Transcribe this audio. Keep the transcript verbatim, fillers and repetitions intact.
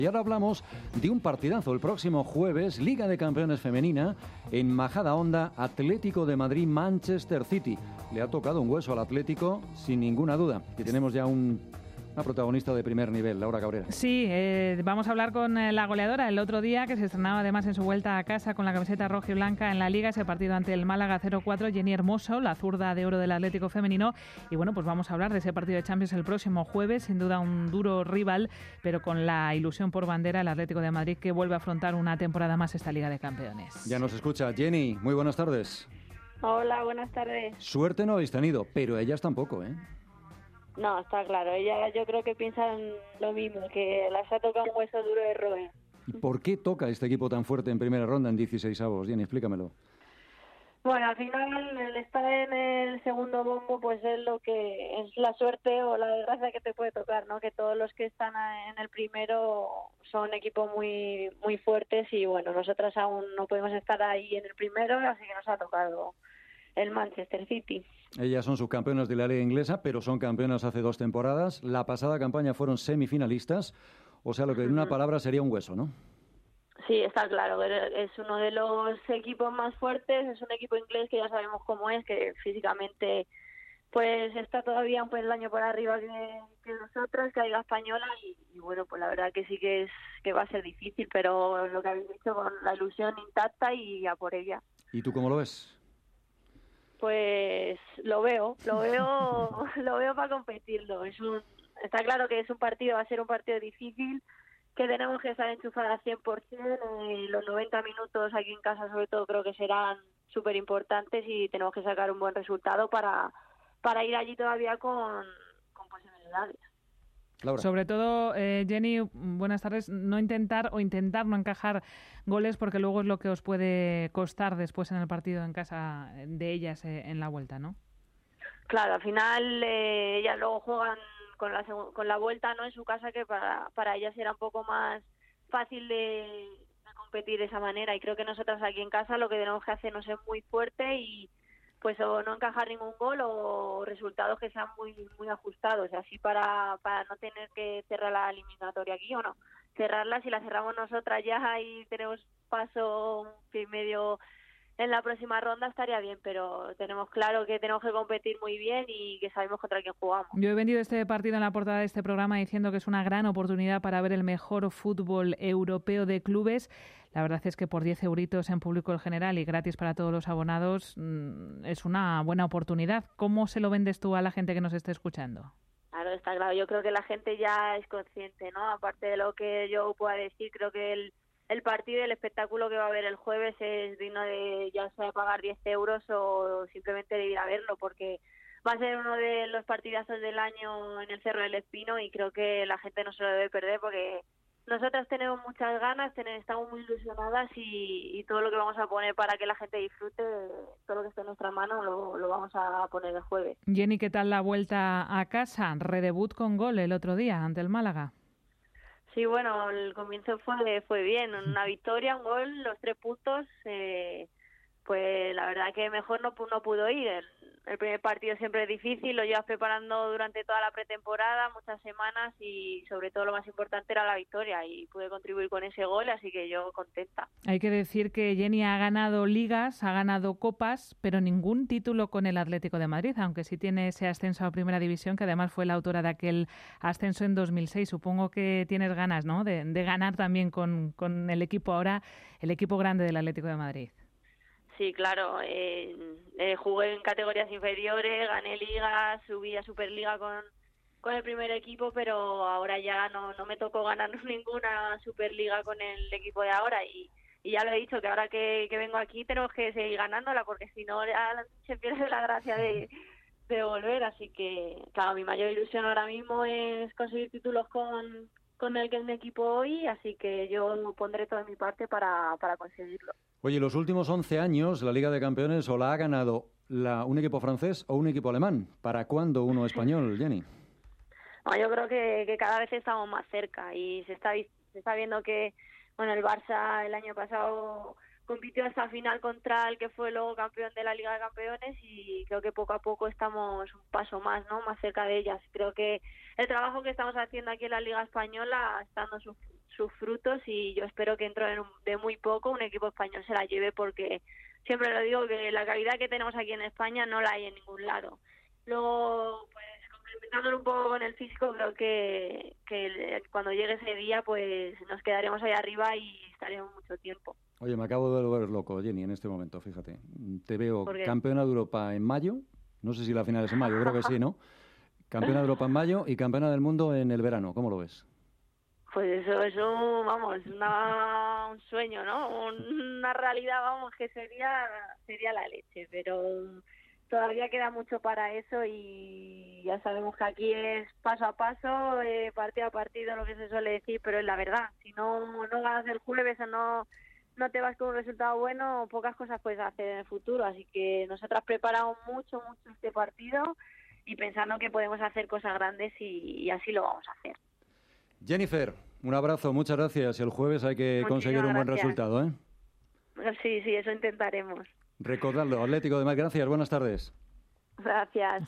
Y ahora hablamos de un partidazo el próximo jueves, Liga de Campeones Femenina, en Majadahonda, Atlético de Madrid, Manchester City. Le ha tocado un hueso al Atlético, sin ninguna duda, que tenemos ya un... una protagonista de primer nivel, Laura Cabrera. Sí, eh, vamos a hablar con eh, la goleadora el otro día, que se estrenaba además en su vuelta a casa con la camiseta roja y blanca en la Liga, ese partido ante el Málaga cero cuatro, Jenny Hermoso, la zurda de oro del Atlético femenino. Y bueno, pues vamos a hablar de ese partido de Champions el próximo jueves, sin duda un duro rival, pero con la ilusión por bandera el Atlético de Madrid, que vuelve a afrontar una temporada más esta Liga de Campeones. Ya nos escucha Jenny, muy buenas tardes. Hola, buenas tardes. Suerte no habéis tenido, pero ellas tampoco, ¿eh? No, está claro. Ella, yo creo que piensan lo mismo, que las ha tocado un hueso duro de roer. ¿Y por qué toca este equipo tan fuerte en primera ronda en dieciseisavos? Jenny, explícamelo. Bueno, al final el estar en el segundo bombo pues es lo que es la suerte o la desgracia que te puede tocar, ¿no? Que todos los que están en el primero son equipos muy muy fuertes y bueno, nosotras aún no podemos estar ahí en el primero, así que nos ha tocado el Manchester City. Ellas son subcampeonas de la Liga Inglesa, pero son campeonas hace dos temporadas. La pasada campaña fueron semifinalistas, o sea, lo que en una palabra sería un hueso, ¿no? Sí, está claro, es uno de los equipos más fuertes, es un equipo inglés que ya sabemos cómo es, que físicamente pues está todavía un peldaño por arriba que, que nosotros, que hay la española, y, y bueno, pues la verdad que sí que es que va a ser difícil, pero lo que habéis dicho, con la ilusión intacta y a por ella. ¿Y tú cómo lo ves? Pues lo veo, lo veo, lo veo para competirlo. Es un, está claro que es un partido, va a ser un partido difícil, que tenemos que estar enchufadas al cien por ciento. Eh, los noventa minutos aquí en casa, sobre todo, creo que serán súper importantes y tenemos que sacar un buen resultado para, para ir allí todavía con, con posibilidades. Laura. Sobre todo, eh, Jenny, buenas tardes, no intentar o intentar no encajar goles, porque luego es lo que os puede costar después en el partido en casa de ellas eh, en la vuelta, ¿no? Claro, al final eh, ellas luego juegan con la con la vuelta, ¿no? En su casa, que para para ellas era un poco más fácil de, de competir de esa manera, y creo que nosotras aquí en casa lo que tenemos que hacernos es muy fuerte y pues o no encajar ningún gol o resultados que sean muy muy ajustados, así para para no tener que cerrar la eliminatoria aquí, o no cerrarla. Si la cerramos nosotras ya y tenemos paso un pie y medio en la próxima ronda, estaría bien, pero tenemos claro que tenemos que competir muy bien y que sabemos contra quién jugamos. Yo he vendido este partido en la portada de este programa diciendo que es una gran oportunidad para ver el mejor fútbol europeo de clubes. La verdad es que por diez euritos en público el general y gratis para todos los abonados es una buena oportunidad. ¿Cómo se lo vendes tú a la gente que nos esté escuchando? Claro, está claro. Yo creo que la gente ya es consciente, ¿no? Aparte de lo que yo pueda decir, creo que el El partido y el espectáculo que va a haber el jueves es digno de ya sea pagar diez euros o simplemente de ir a verlo, porque va a ser uno de los partidazos del año en el Cerro del Espino y creo que la gente no se lo debe perder, porque nosotras tenemos muchas ganas, tenemos, estamos muy ilusionadas y, y todo lo que vamos a poner para que la gente disfrute, todo lo que esté en nuestras manos lo, lo vamos a poner el jueves. Jenny, ¿qué tal la vuelta a casa? Redebut con gol el otro día ante el Málaga. Sí, bueno, el comienzo fue fue bien, una victoria, un gol, los tres puntos, eh, pues la verdad que mejor no, no pudo ir. El, el primer partido siempre es difícil, lo llevas preparando durante toda la pretemporada, muchas semanas, y sobre todo lo más importante era la victoria, y pude contribuir con ese gol, así que yo contenta. Hay que decir que Jenny ha ganado ligas, ha ganado copas, pero ningún título con el Atlético de Madrid, aunque sí tiene ese ascenso a Primera División, que además fue la autora de aquel ascenso en dos mil seis. Supongo que tienes ganas, ¿no?, de, de ganar también con, con el equipo ahora, el equipo grande del Atlético de Madrid. Sí, claro, eh, eh, jugué en categorías inferiores, gané ligas, subí a Superliga con, con el primer equipo, pero ahora ya no, no me tocó ganar ninguna Superliga con el equipo de ahora, y, y ya lo he dicho, que ahora que, que vengo aquí tenemos que seguir ganándola, porque si no ya se pierde la gracia de, de volver, así que claro, mi mayor ilusión ahora mismo es conseguir títulos con, con el que es mi equipo hoy, así que yo pondré toda mi parte para, para conseguirlo. Oye, los últimos once años la Liga de Campeones o la ha ganado la, un equipo francés o un equipo alemán. ¿Para cuándo uno español, Jenny? No, yo creo que, que cada vez estamos más cerca y se está se está viendo que bueno, el Barça el año pasado compitió hasta final contra el que fue luego campeón de la Liga de Campeones, y creo que poco a poco estamos un paso más, ¿no?, más cerca de ellas. Creo que el trabajo que estamos haciendo aquí en la Liga Española está dando sus, sus frutos y yo espero que dentro de, un, de muy poco un equipo español se la lleve, porque siempre lo digo, que la calidad que tenemos aquí en España no la hay en ningún lado. Luego, pues complementándolo un poco con el físico, creo que, que cuando llegue ese día pues nos quedaremos ahí arriba y estaremos mucho tiempo. Oye, me acabo de volver loco, Jenny, en este momento, fíjate. Te veo campeona de Europa en mayo, no sé si la final es en mayo, creo que sí, ¿no? Campeona de Europa en mayo y campeona del mundo en el verano, ¿cómo lo ves? Pues eso es un, vamos, una, un sueño, ¿no? Una realidad, vamos, que sería, sería la leche, pero todavía queda mucho para eso y ya sabemos que aquí es paso a paso, eh, partido a partido, lo que se suele decir, pero es la verdad. Si no, no ganas el jueves o no, no te vas con un resultado bueno, pocas cosas puedes hacer en el futuro. Así que nosotras preparamos mucho, mucho este partido y pensando que podemos hacer cosas grandes y, y así lo vamos a hacer. Jennifer, un abrazo, muchas gracias. El jueves hay que Muchísimas conseguir un gracias. buen resultado, ¿eh? Sí, sí, eso intentaremos. Recordadlo, Atlético de Madrid, gracias, buenas tardes. Gracias.